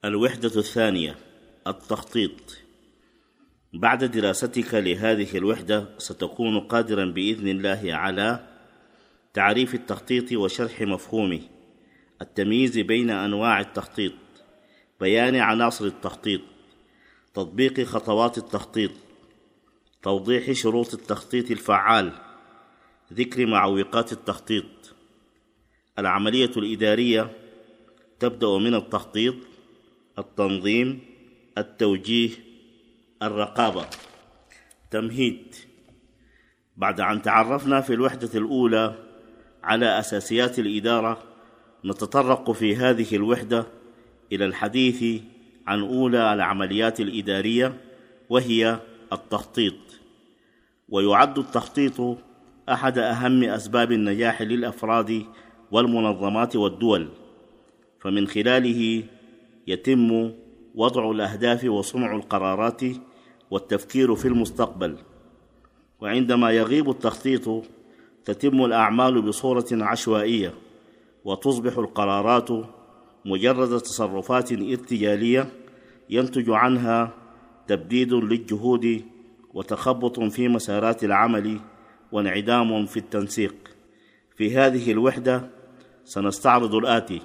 الوحدة الثانية: التخطيط. بعد دراستك لهذه الوحدة ستكون قادرا بإذن الله على تعريف التخطيط وشرح مفهومه، التمييز بين أنواع التخطيط، بيان عناصر التخطيط، تطبيق خطوات التخطيط، توضيح شروط التخطيط الفعال، ذكر معوقات التخطيط. العملية الإدارية تبدأ من التخطيط، التنظيم، التوجيه، الرقابة. تمهيد: بعد أن تعرفنا في الوحدة الأولى على أساسيات الإدارة، نتطرق في هذه الوحدة إلى الحديث عن أولى العمليات الإدارية، وهي التخطيط. ويعد التخطيط أحد أهم أسباب النجاح للأفراد والمنظمات والدول، فمن خلاله يتم وضع الأهداف وصنع القرارات والتفكير في المستقبل. وعندما يغيب التخطيط تتم الأعمال بصورة عشوائية، وتصبح القرارات مجرد تصرفات ارتجالية ينتج عنها تبديد للجهود وتخبط في مسارات العمل وانعدام في التنسيق. في هذه الوحدة سنستعرض الآتي: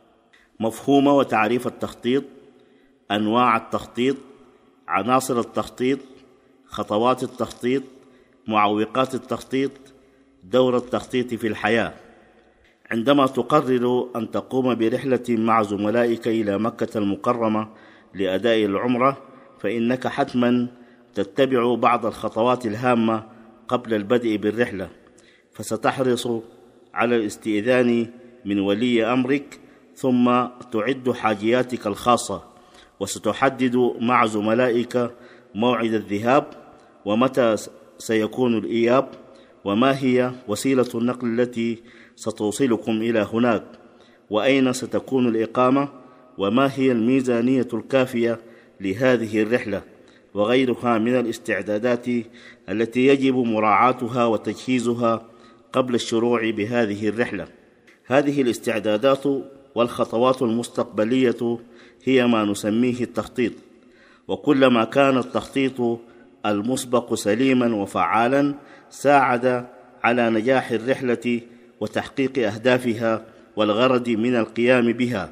مفهوم وتعريف التخطيط، أنواع التخطيط، عناصر التخطيط، خطوات التخطيط، معوقات التخطيط، دور التخطيط في الحياة. عندما تقرر أن تقوم برحلة مع زملائك إلى مكة المكرمة لأداء العمرة، فإنك حتماً تتبع بعض الخطوات الهامة قبل البدء بالرحلة، فستحرص على الاستئذان من ولي أمرك، ثم تعد حاجياتك الخاصة، وستحدد مع زملائك موعد الذهاب ومتى سيكون الإياب، وما هي وسيلة النقل التي ستوصلكم إلى هناك، وأين ستكون الإقامة، وما هي الميزانية الكافية لهذه الرحلة، وغيرها من الاستعدادات التي يجب مراعاتها وتجهيزها قبل الشروع بهذه الرحلة. هذه الاستعدادات والخطوات المستقبلية هي ما نسميه التخطيط، وكلما كان التخطيط المسبق سليما وفعالا ساعد على نجاح الرحلة وتحقيق أهدافها والغرض من القيام بها.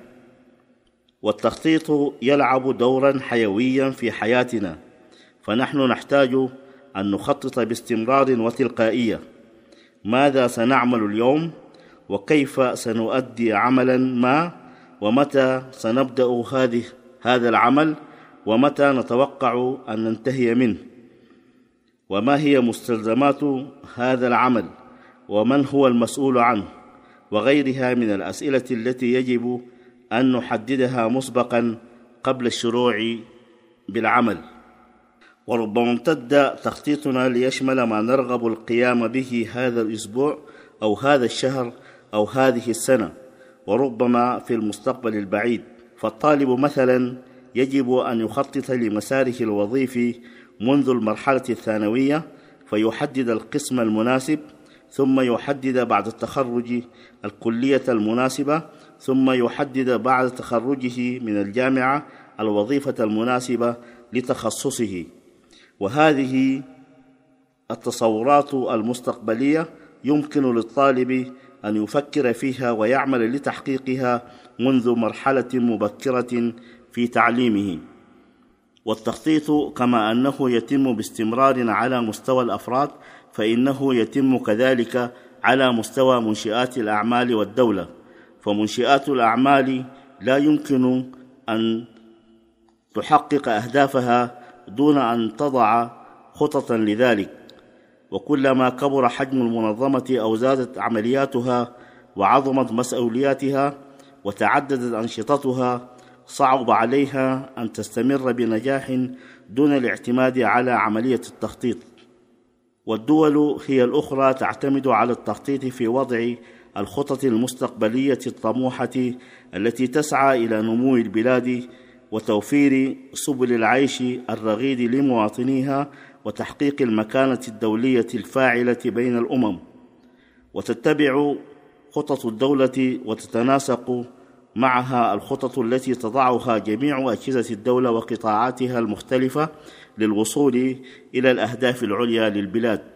والتخطيط يلعب دورا حيويا في حياتنا، فنحن نحتاج أن نخطط باستمرار وتلقائية: ماذا سنعمل اليوم، وكيف سنؤدي عملا ما، ومتى سنبدأ هذا العمل، ومتى نتوقع أن ننتهي منه، وما هي مستلزمات هذا العمل، ومن هو المسؤول عنه، وغيرها من الأسئلة التي يجب أن نحددها مسبقا قبل الشروع بالعمل. وربما امتد تخطيطنا ليشمل ما نرغب القيام به هذا الأسبوع أو هذا الشهر أو هذه السنة، وربما في المستقبل البعيد. فالطالب مثلا يجب أن يخطط لمساره الوظيفي منذ المرحلة الثانوية، فيحدد القسم المناسب، ثم يحدد بعد التخرج الكلية المناسبة، ثم يحدد بعد تخرجه من الجامعة الوظيفة المناسبة لتخصصه. وهذه التصورات المستقبلية يمكن للطالب أن يفكر فيها ويعمل لتحقيقها منذ مرحلة مبكرة في تعليمه. والتخطيط كما أنه يتم باستمرار على مستوى الأفراد، فإنه يتم كذلك على مستوى منشآت الأعمال والدولة. فمنشآت الأعمال لا يمكن أن تحقق أهدافها دون أن تضع خططا لذلك، وكلما كبر حجم المنظمة أو زادت عملياتها وعظمت مسؤولياتها وتعددت أنشطتها، صعب عليها أن تستمر بنجاح دون الاعتماد على عملية التخطيط. والدول هي الأخرى تعتمد على التخطيط في وضع الخطط المستقبلية الطموحة التي تسعى إلى نمو البلاد وتوفير سبل العيش الرغيد لمواطنيها وتحقيق المكانة الدولية الفاعلة بين الأمم. وتتبع خطط الدولة وتتناسق معها الخطط التي تضعها جميع أجهزة الدولة وقطاعاتها المختلفة للوصول إلى الأهداف العليا للبلاد.